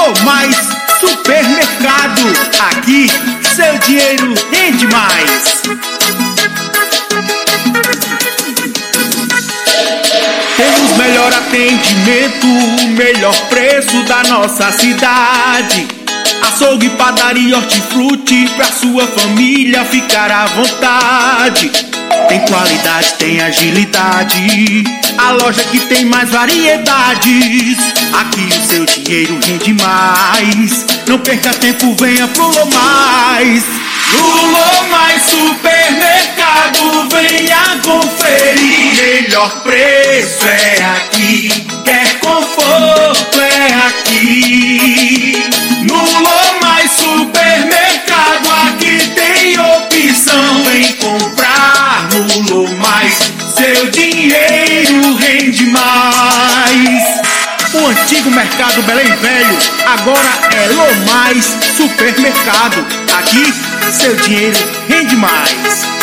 Mais Supermercado, aqui seu dinheiro rende mais. Temos melhor atendimento, melhor preço da nossa cidade. Açougue, padaria, hortifruti, pra sua família ficar à vontade. Tem qualidade, tem agilidade, a loja que tem mais variedades. Aqui o seu dinheiro rende mais. Não perca tempo, venha pro Lomais. No Lomais Supermercado, venha conferir. Melhor preço é aqui, quer conforto é aqui. No Lomais Supermercado, aqui tem opção. Vem comprar no Lomais, seu dinheiro rende mais. O antigo mercado Belém Velho agora é Lomais Supermercado. Aqui seu dinheiro rende mais.